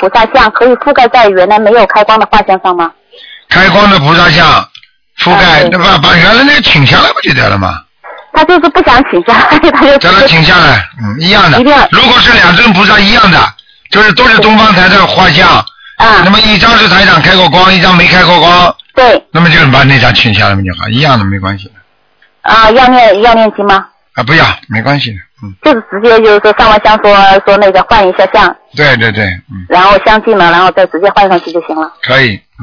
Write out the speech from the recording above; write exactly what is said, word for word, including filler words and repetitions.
菩萨像可以覆盖在原来没有开光的画像上吗？ 开光的菩萨像覆盖，那把把原来那个请下来不就得了吗？ 他就是不想请下来，他就叫他请下来，嗯，一样的。如果是两尊菩萨一样的，就是都是东方台的画像，啊，那么一张是台长开过光，一张没开过光，对，那么就把那张请下来就好，一样的没关系的。啊，要念要念经吗？啊，不要，没关系的，嗯。就是直接就是说上完香说说那个换一下相。对对对，嗯。然后相近了，然后再直接换上去就行了。可以。